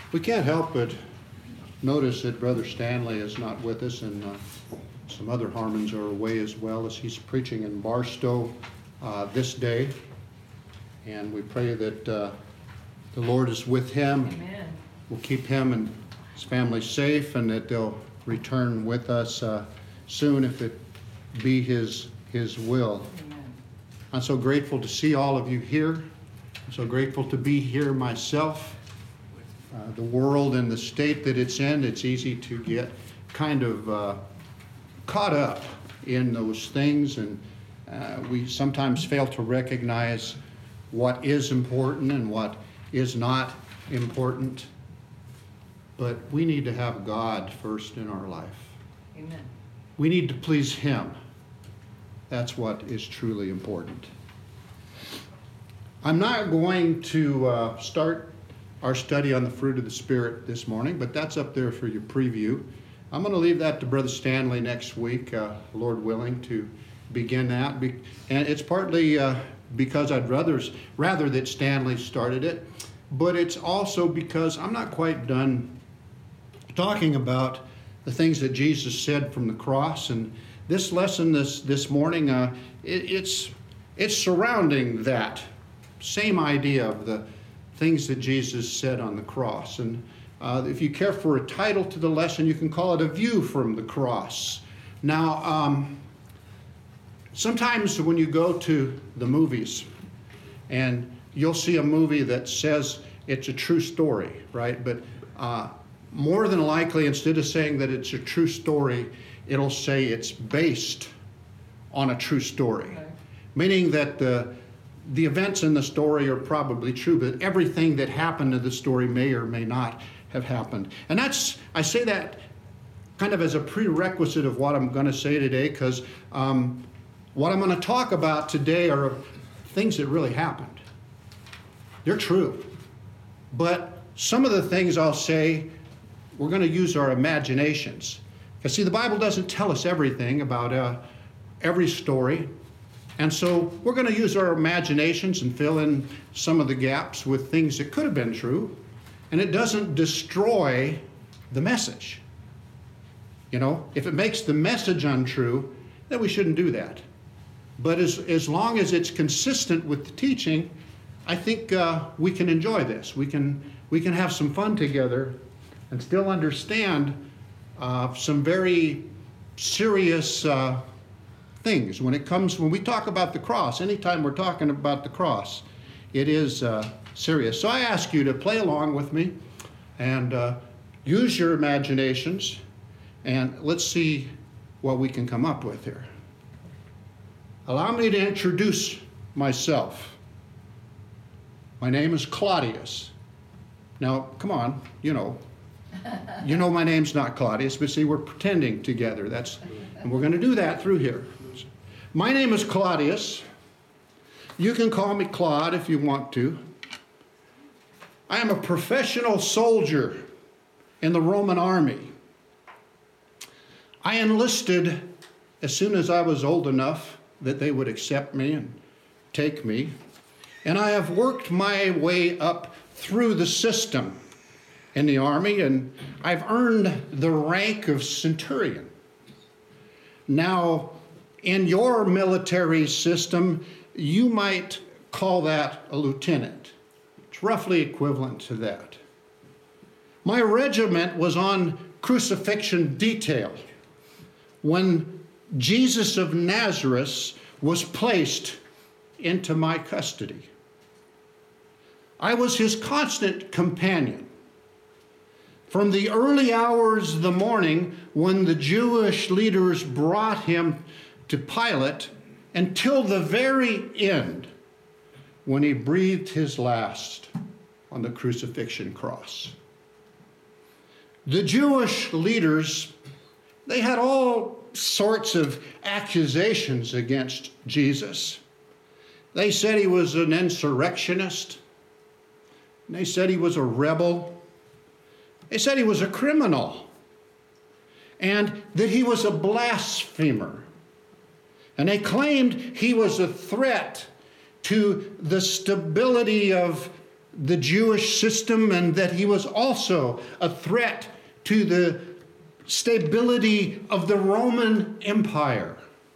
We can't help but notice that Brother Stanley is not with us, and some other Harmons are away as well, as he's preaching in Barstow this day. And we pray that the Lord is with him. Amen. Will keep him and his family safe, and that they'll return with us soon if it be his will. Amen. I'm so grateful to see all of you here. I'm so grateful to be here myself. The world and the state that it's in, it's easy to get kind of caught up in those things, and we sometimes fail to recognize what is important and what is not important. But we need to have God first in our life. Amen. We need to please Him. That's what is truly important. I'm not going to start our study on the fruit of the Spirit this morning, but that's up there for your preview. I'm going to leave that to Brother Stanley next week, Lord willing, to begin that. And it's partly because I'd rather that Stanley started it, but it's also because I'm not quite done talking about the things that Jesus said from the cross. And this lesson this morning, it's surrounding that same idea of the things that Jesus said on the cross. And if you care for a title to the lesson, you can call it A View from the Cross. Now, sometimes when you go to the movies and you'll see a movie that says it's a true story, right? But more than likely, instead of saying that it's a true story, it'll say it's based on a true story. Okay. Meaning that the events in the story are probably true, but everything that happened in the story may or may not have happened. And I say that kind of as a prerequisite of what I'm going to say today, because what I'm going to talk about today are things that really happened. They're true. But some of the things I'll say, we're going to use our imaginations. Because see, the Bible doesn't tell us everything about every story. And so we're going to use our imaginations and fill in some of the gaps with things that could have been true. And it doesn't destroy the message. You know, if it makes the message untrue, then we shouldn't do that. But as long as it's consistent with the teaching, I think we can enjoy this. We can have some fun together and still understand some very serious things when we talk about the cross. Anytime we're talking about the cross, it is serious. So I ask you to play along with me and use your imaginations, and let's see what we can come up with here. Allow me to introduce myself. My name is Claudius. Now, come on, you know my name's not Claudius, but see, we're pretending together. And we're going to do that through here. My name is Claudius. You can call me Claude if you want to. I am a professional soldier in the Roman army. I enlisted as soon as I was old enough that they would accept me and take me. And I have worked my way up through the system in the army, and I've earned the rank of centurion. Now, in your military system, you might call that a lieutenant. It's roughly equivalent to that. My regiment was on crucifixion detail when Jesus of Nazareth was placed into my custody. I was his constant companion. From the early hours of the morning when the Jewish leaders brought him to Pilate until the very end when he breathed his last on the crucifixion cross. The Jewish leaders, they had all sorts of accusations against Jesus. They said he was an insurrectionist. They said he was a rebel. They said he was a criminal, and that he was a blasphemer. And they claimed he was a threat to the stability of the Jewish system and that he was also a threat to the stability of the Roman Empire.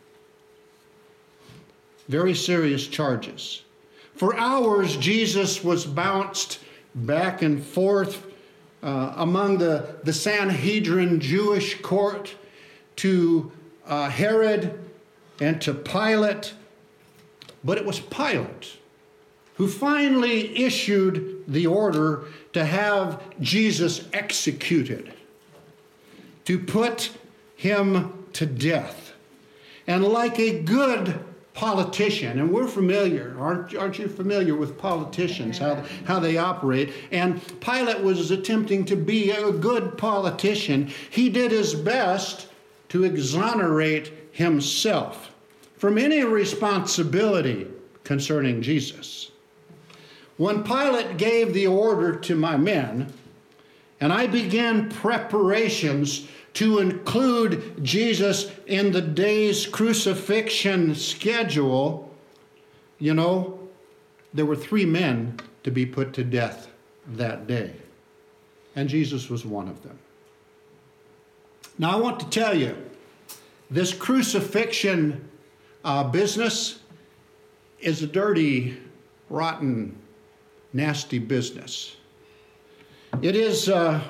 Very serious charges. For hours, Jesus was bounced back and forth among the Sanhedrin Jewish court to Herod and to Pilate. But it was Pilate who finally issued the order to have Jesus executed, to put him to death. And like a good politician, and we're familiar, aren't you familiar with politicians, how they operate? And Pilate was attempting to be a good politician. He did his best to exonerate himself from any responsibility concerning Jesus. When Pilate gave the order to my men, and I began preparations to include Jesus in the day's crucifixion schedule, you know, there were 3 men to be put to death that day. And Jesus was one of them. Now I want to tell you, this crucifixion business is a dirty, rotten, nasty business. It is,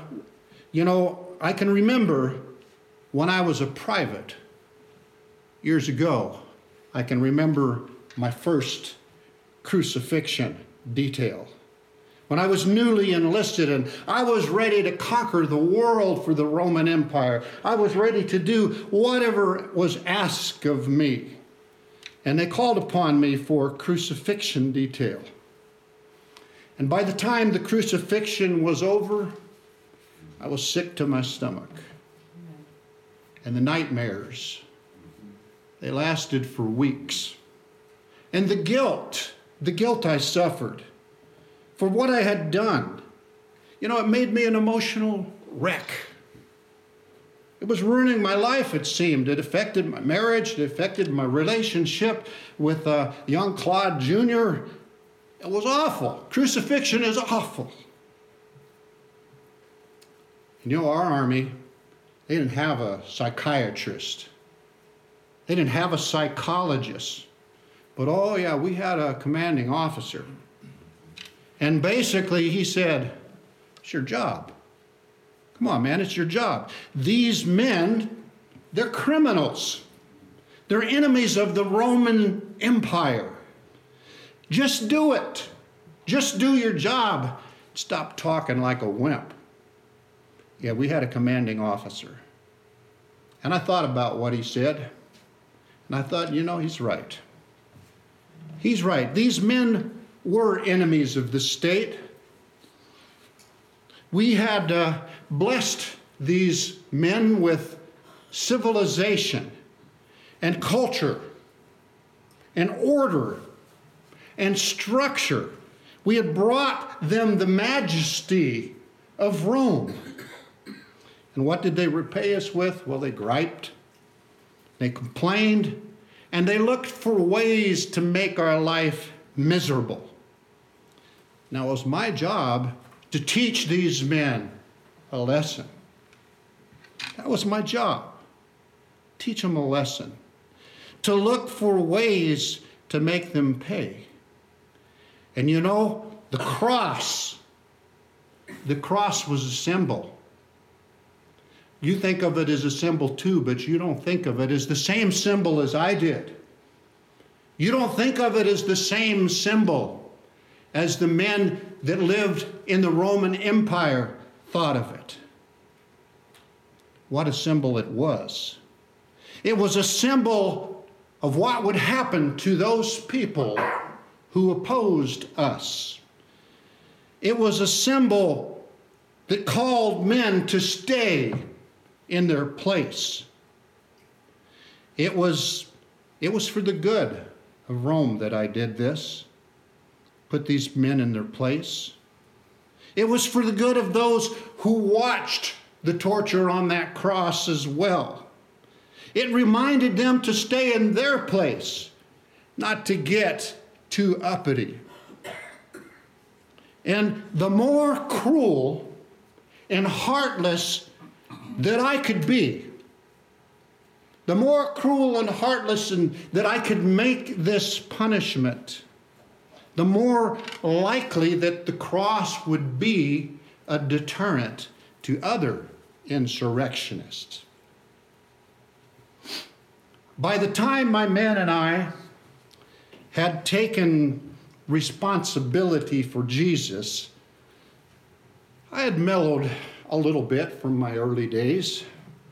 I can remember when I was a private years ago, I can remember my first crucifixion detail. When I was newly enlisted and I was ready to conquer the world for the Roman Empire, I was ready to do whatever was asked of me. And they called upon me for crucifixion detail. And by the time the crucifixion was over, I was sick to my stomach. And the nightmares, they lasted for weeks. And the guilt I suffered for what I had done, it made me an emotional wreck. It was ruining my life, it seemed. It affected my marriage. It affected my relationship with young Claude Jr. It was awful. Crucifixion is awful. Our army, they didn't have a psychiatrist. They didn't have a psychologist. But we had a commanding officer. And basically he said, it's your job. Come on, man, it's your job. These men, they're criminals. They're enemies of the Roman Empire. Just do it. Just do your job. Stop talking like a wimp. Yeah, we had a commanding officer. And I thought about what he said. And I thought, he's right. He's right. These men were enemies of the state. We had blessed these men with civilization and culture and order and structure. We had brought them the majesty of Rome. And what did they repay us with? Well, they griped, they complained, and they looked for ways to make our life miserable. Now, it was my job to teach these men a lesson. That was my job. Teach them a lesson. To look for ways to make them pay. And the cross was a symbol. You think of it as a symbol too, but you don't think of it as the same symbol as I did. You don't think of it as the same symbol as the men that lived in the Roman Empire thought of it. What a symbol it was. It was a symbol of what would happen to those people who opposed us. It was a symbol that called men to stay in their place. It was for the good of Rome that I did this, put these men in their place. It was for the good of those who watched the torture on that cross as well. It reminded them to stay in their place, not to get too uppity. and the more cruel and heartless that I could be, the more cruel and heartless that I could make this punishment, the more likely that the cross would be a deterrent to other insurrectionists. By the time my men and I had taken responsibility for Jesus, I had mellowed a little bit from my early days.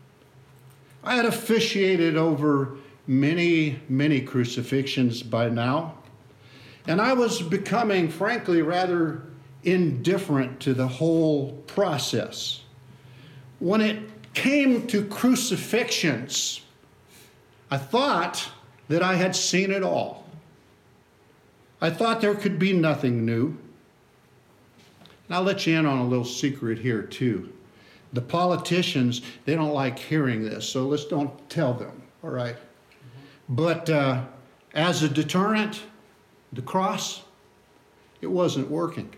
I had officiated over many, many crucifixions by now, and I was becoming, frankly, rather indifferent to the whole process. When it came to crucifixions, I thought that I had seen it all. I thought there could be nothing new. And I'll let you in on a little secret here, too. The politicians, they don't like hearing this, so let's don't tell them, all right? But as a deterrent, the cross, it wasn't working.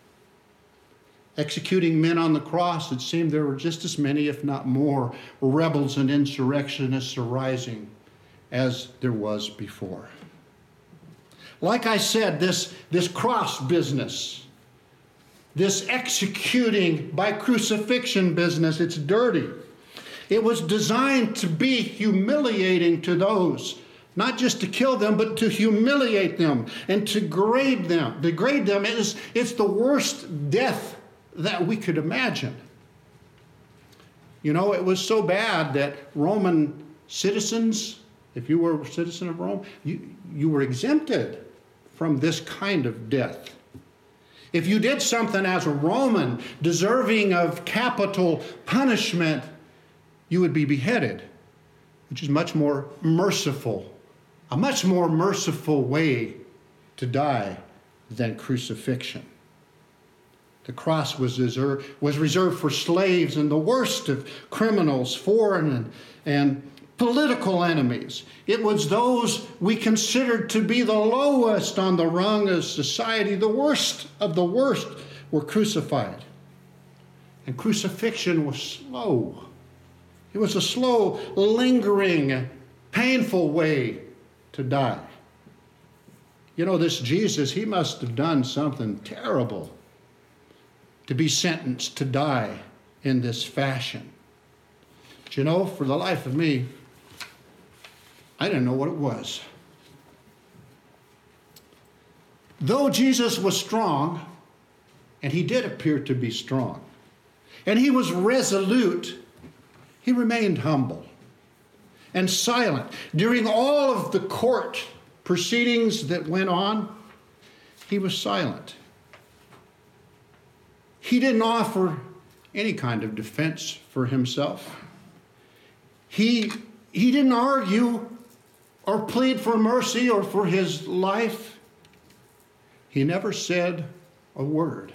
Executing men on the cross, it seemed there were just as many, if not more, rebels and insurrectionists arising as there was before. Like I said, this cross business, this executing by crucifixion business, it's dirty. It was designed to be humiliating to those, not just to kill them, but to humiliate them and to degrade them. Degrade them, it's the worst death that we could imagine. You know, it was so bad that Roman citizens, if you were a citizen of Rome, you were exempted from this kind of death. If you did something as a Roman deserving of capital punishment, you would be beheaded, which is much more merciful, a much more merciful way to die than crucifixion. The cross was reserved for slaves and the worst of criminals, foreign and political enemies. It was those we considered to be the lowest on the rung of society, the worst of the worst, were crucified. And crucifixion was slow. It was a slow, lingering, painful way to die. You know, this Jesus, he must have done something terrible to be sentenced to die in this fashion. But you know, for the life of me, I didn't know what it was. Though Jesus was strong, and he did appear to be strong, and he was resolute, he remained humble and silent. During all of the court proceedings that went on, he was silent. He didn't offer any kind of defense for himself. He didn't argue or plead for mercy or for his life. He never said a word.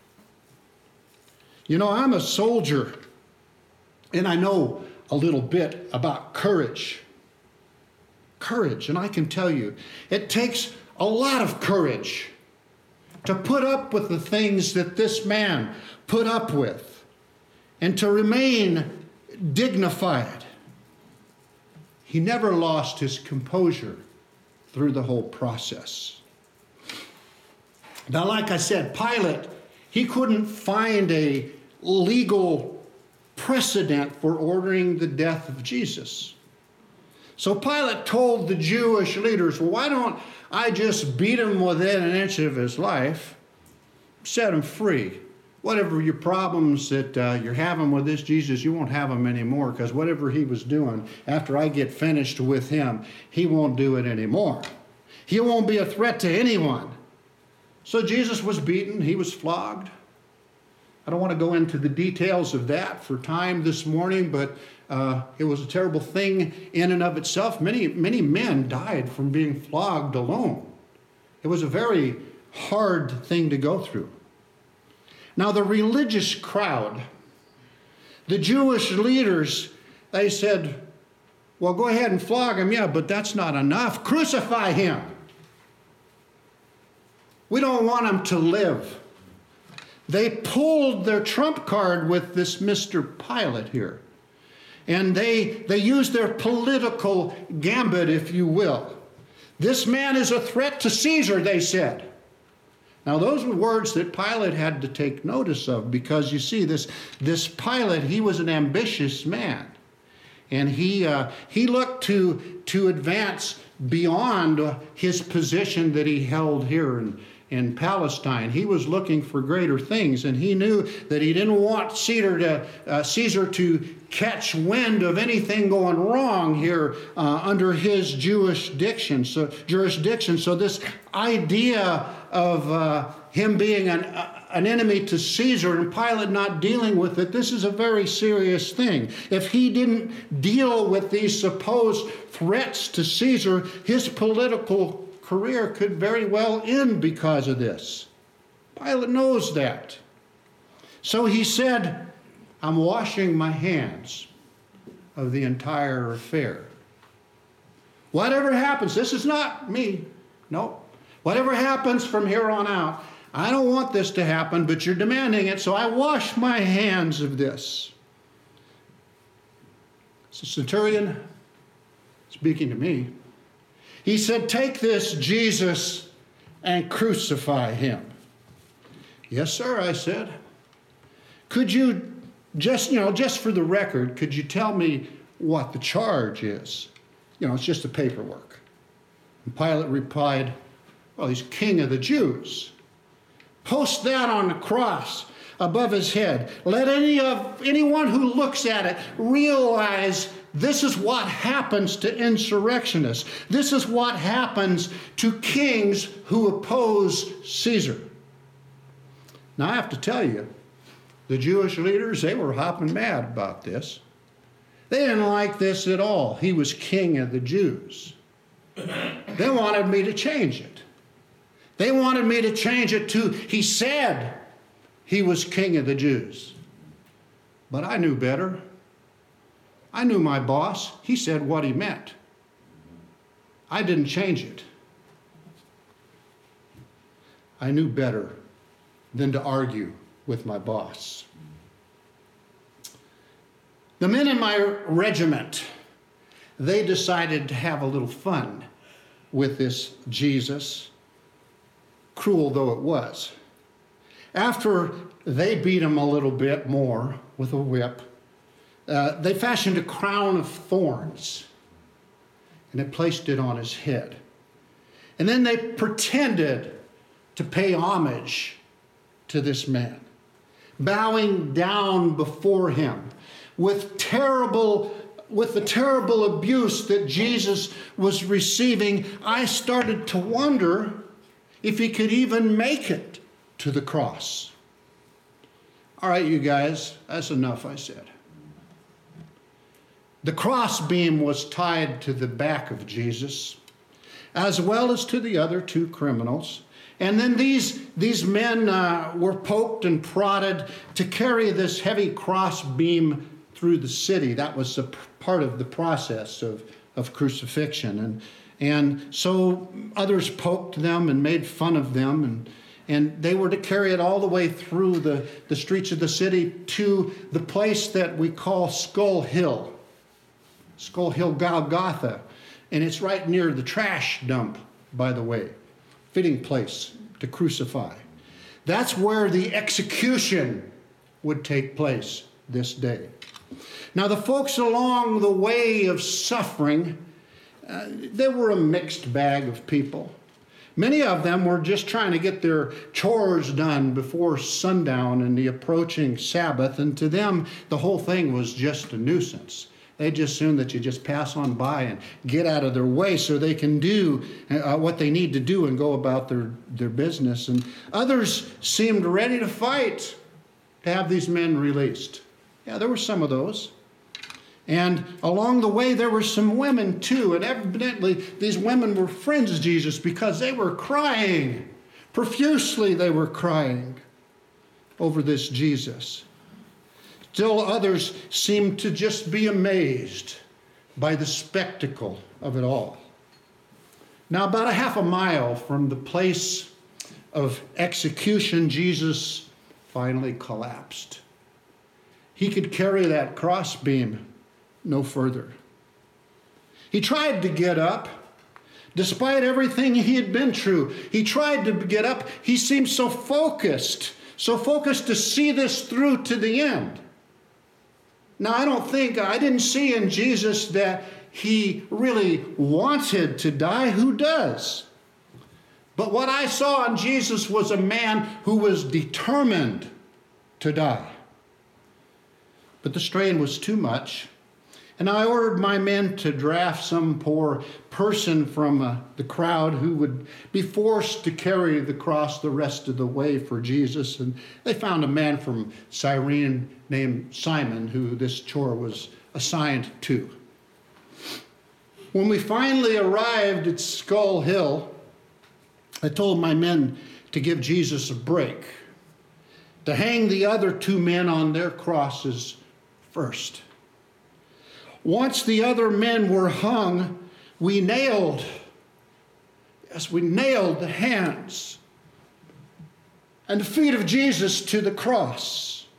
You know, I'm a soldier, and I know a little bit about courage. Courage, and I can tell you, it takes a lot of courage to put up with the things that this man put up with and to remain dignified. He never lost his composure through the whole process. Now, like I said, Pilate, he couldn't find a legal precedent for ordering the death of Jesus. So Pilate told the Jewish leaders, well, why don't I just beat him within an inch of his life, set him free? Whatever your problems that you're having with this Jesus, you won't have them anymore, because whatever he was doing, after I get finished with him, he won't do it anymore. He won't be a threat to anyone. So Jesus was beaten, he was flogged. I don't want to go into the details of that for time this morning, but it was a terrible thing in and of itself. Many men died from being flogged alone. It was a very hard thing to go through. Now, the religious crowd, the Jewish leaders, they said, well, go ahead and flog him, yeah, but that's not enough. Crucify him. We don't want him to live. They pulled their trump card with this Mr. Pilate here. And they used their political gambit, if you will. This man is a threat to Caesar, they said. Now, those were words that Pilate had to take notice of, because you see, this Pilate, he was an ambitious man. And he looked to advance beyond his position that he held here in Palestine. He was looking for greater things, and he knew that he didn't want Caesar to catch wind of anything going wrong here under his jurisdiction. So this idea of him being an enemy to Caesar and Pilate not dealing with it, this is a very serious thing. If he didn't deal with these supposed threats to Caesar, his political career could very well end because of this. Pilate knows that. So he said, I'm washing my hands of the entire affair. Whatever happens, this is not me. No. Whatever happens from here on out, I don't want this to happen, but you're demanding it, so I wash my hands of this. It's the centurion speaking to me. He said, take this Jesus and crucify him. Yes, sir, I said. Could you, just for the record, could you tell me what the charge is? It's just the paperwork. And Pilate replied, well, he's king of the Jews. Post that on the cross above his head. Let anyone who looks at it realize this is what happens to insurrectionists. This is what happens to kings who oppose Caesar. Now, I have to tell you, the Jewish leaders, they were hopping mad about this. They didn't like this at all. He was king of the Jews. They wanted me to change it. They wanted me to change it to, he said he was king of the Jews. But I knew better. I knew my boss. He said what he meant. I didn't change it. I knew better than to argue with my boss. The men in my regiment, they decided to have a little fun with this Jesus, cruel though it was. After they beat him a little bit more with a whip, they fashioned a crown of thorns and they placed it on his head. And then they pretended to pay homage to this man, bowing down before him with the terrible abuse that Jesus was receiving. I started to wonder if he could even make it to the cross. All right, you guys, that's enough, I said. The crossbeam was tied to the back of Jesus, as well as to the other two criminals. And then these men were poked and prodded to carry this heavy crossbeam through the city. That was a part of the process of crucifixion. And so others poked them and made fun of them, and they were to carry it all the way through the streets of the city to the place that we call Skull Hill Golgotha. And it's right near the trash dump, by the way. Fitting place to crucify. That's where the execution would take place this day. Now, the folks along the way of suffering, they were a mixed bag of people. Many of them were just trying to get their chores done before sundown and the approaching Sabbath, and to them, the whole thing was just a nuisance. They just assume that you just pass on by and get out of their way so they can do what they need to do and go about their business. And others seemed ready to fight to have these men released. Yeah, there were some of those. And along the way, there were some women too. And evidently, these women were friends of Jesus because they were crying. Profusely, they were crying over this Jesus. Still others seemed to just be amazed by the spectacle of it all. Now, about a half a mile from the place of execution, Jesus finally collapsed. He could carry that crossbeam no further. He tried to get up. Despite everything he had been through, he tried to get up. He seemed so focused to see this through to the end. Now, I didn't see in Jesus that he really wanted to die. Who does? But what I saw in Jesus was a man who was determined to die. But the strain was too much. And I ordered my men to draft some poor person from the crowd who would be forced to carry the cross the rest of the way for Jesus. And they found a man from Cyrene named Simon who this chore was assigned to. When we finally arrived at Skull Hill, I told my men to give Jesus a break, to hang the other two men on their crosses first. Once the other men were hung, we nailed the hands and the feet of Jesus to the cross.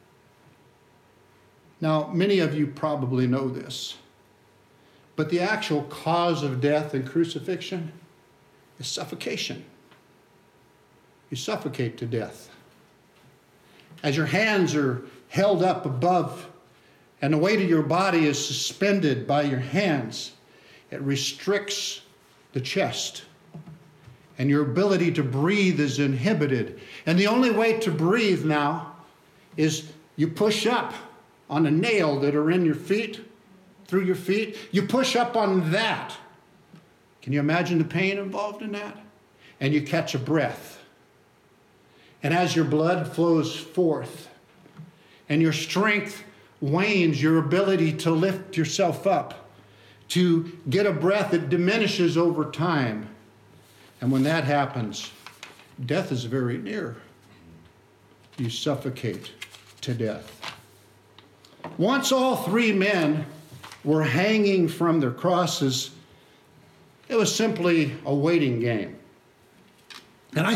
Now, many of you probably know this, but the actual cause of death and crucifixion is suffocation. You suffocate to death. As your hands are held up above and the weight of your body is suspended by your hands, it restricts the chest. And your ability to breathe is inhibited. And the only way to breathe now is you push up on a nail that are in your feet, through your feet. You push up on that. Can you imagine the pain involved in that? And you catch a breath. And as your blood flows forth and your strength wanes, your ability to lift yourself up, to get a breath, it diminishes over time. And when that happens, death is very near. You suffocate to death. Once all three men were hanging from their crosses, it was simply a waiting game. And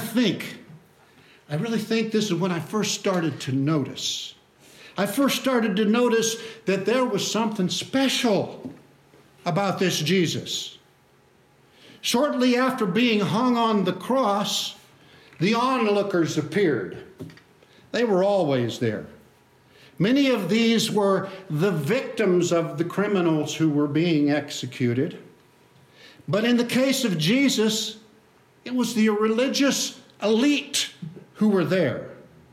I really think this is when I first started to notice. I first started to notice that there was something special about this Jesus. Shortly after being hung on the cross, the onlookers appeared. They were always there. Many of these were the victims of the criminals who were being executed. But in the case of Jesus, it was the religious elite who were there.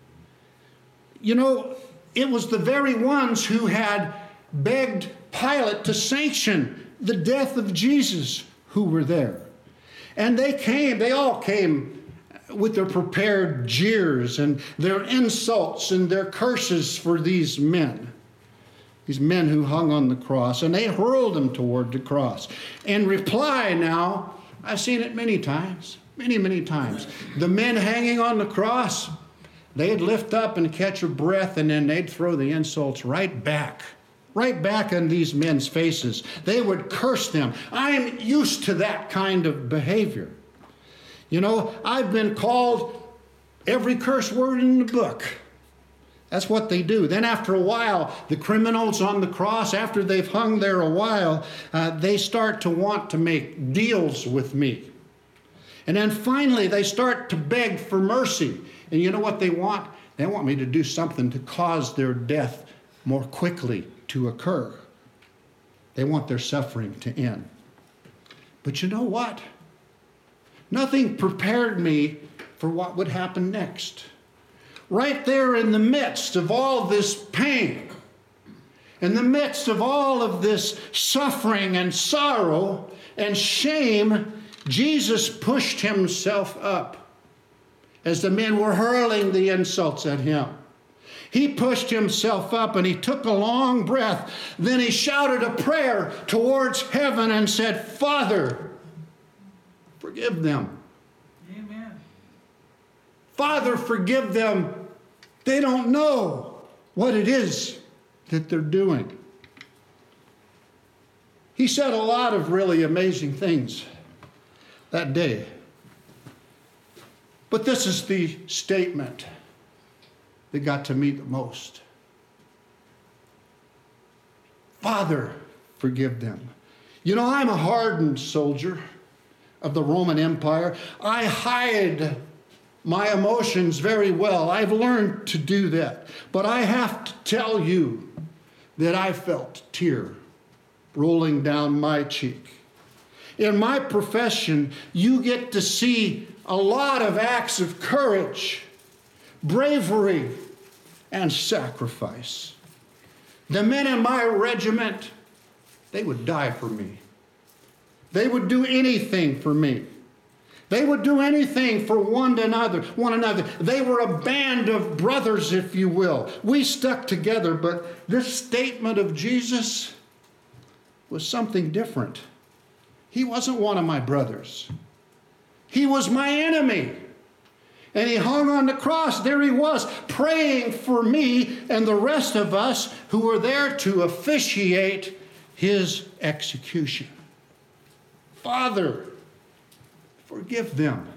You know, it was the very ones who had begged Pilate to sanction the death of Jesus who were there. And they all came with their prepared jeers and their insults and their curses for these men who hung on the cross, and they hurled them toward the cross. In reply now, I've seen it many times, many times. The men hanging on the cross, they'd lift up and catch a breath, and then they'd throw the insults right back in these men's faces. They would curse them. I'm used to that kind of behavior. You know, I've been called every curse word in the book. That's what they do. Then after a while, the criminals on the cross, after they've hung there a while, they start to want to make deals with me. And then finally, they start to beg for mercy. And you know what they want? They want me to do something to cause their death more quickly to occur. They want their suffering to end. But you know what? Nothing prepared me for what would happen next. Right there in the midst of all this pain, in the midst of all of this suffering and sorrow and shame, Jesus pushed himself up as the men were hurling the insults at him. He pushed himself up and he took a long breath. Then he shouted a prayer towards heaven and said, Father, forgive them. Amen. Father, forgive them. They don't know what it is that they're doing. He said a lot of really amazing things that day. But this is the statement that got to me the most. Father, forgive them. You know, I'm a hardened soldier of the Roman Empire. I hide my emotions very well. I've learned to do that. But I have to tell you that I felt a tear rolling down my cheek. In my profession, you get to see a lot of acts of courage, bravery, and sacrifice. The men in my regiment, they would die for me. They would do anything for me. They would do anything for one another. They were a band of brothers, if you will. We stuck together, but this statement of Jesus was something different. He wasn't one of my brothers. He was my enemy. And he hung on the cross. There he was, praying for me and the rest of us who were there to officiate his execution. Father, forgive them.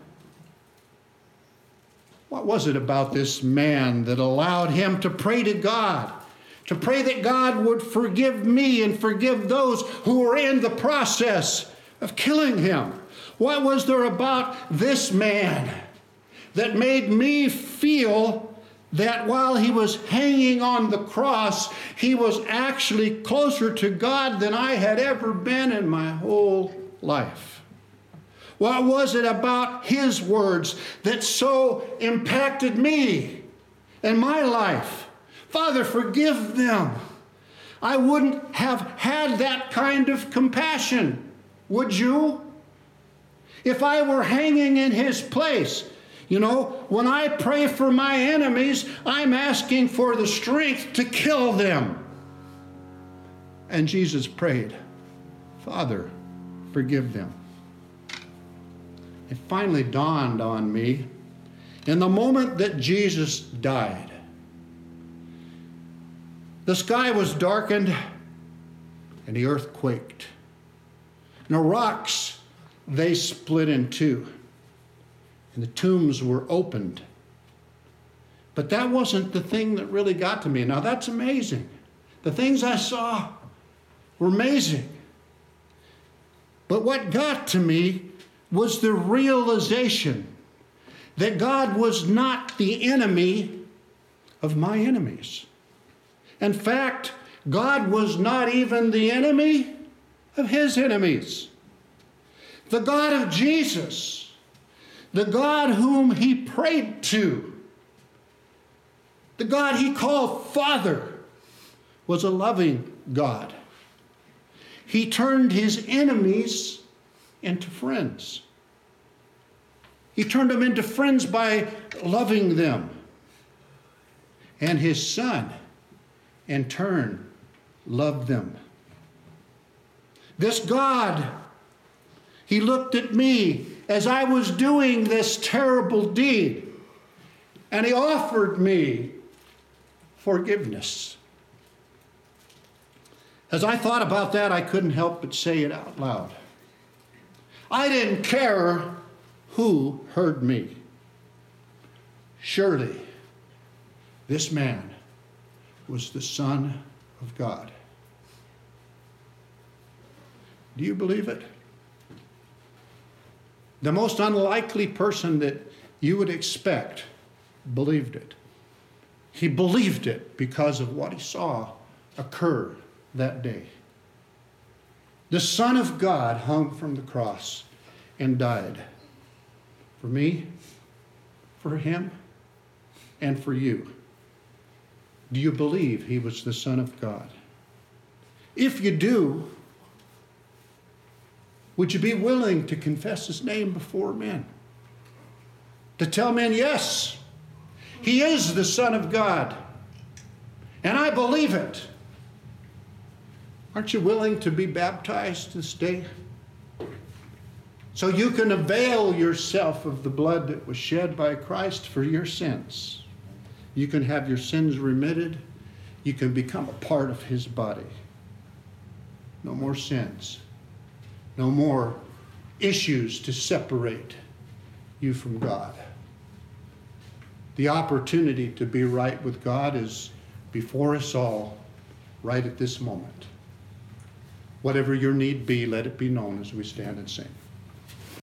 What was it about this man that allowed him to pray to God? To pray that God would forgive me and forgive those who were in the process of killing him? What was there about this man that made me feel that while he was hanging on the cross, he was actually closer to God than I had ever been in my whole life? What was it about his words that so impacted me and my life? Father, forgive them. I wouldn't have had that kind of compassion, would you? If I were hanging in his place. You know, when I pray for my enemies, I'm asking for the strength to kill them. And Jesus prayed, Father, forgive them. It finally dawned on me in the moment that Jesus died. The sky was darkened and the earth quaked. And the rocks, they split in two. And the tombs were opened. But that wasn't the thing that really got to me. Now that's amazing. The things I saw were amazing. But what got to me was the realization that God was not the enemy of my enemies. In fact, God was not even the enemy of his enemies. The God of Jesus, the God whom he prayed to, the God he called Father, was a loving God. He turned his enemies into friends. He turned them into friends by loving them. And his Son, in turn, loved them. This God, he looked at me as I was doing this terrible deed, and he offered me forgiveness. As I thought about that, I couldn't help but say it out loud. I didn't care who heard me. Surely, this man was the Son of God. Do you believe it? The most unlikely person that you would expect believed it. He believed it because of what he saw occur that day. The Son of God hung from the cross and died for me, for him, and for you. Do you believe he was the Son of God? If you do, would you be willing to confess his name before men? To tell men, yes, he is the Son of God, and I believe it. Aren't you willing to be baptized this day? So you can avail yourself of the blood that was shed by Christ for your sins. You can have your sins remitted. You can become a part of his body. No more sins. No more issues to separate you from God. The opportunity to be right with God is before us all, right at this moment. Whatever your need be, let it be known as we stand and sing.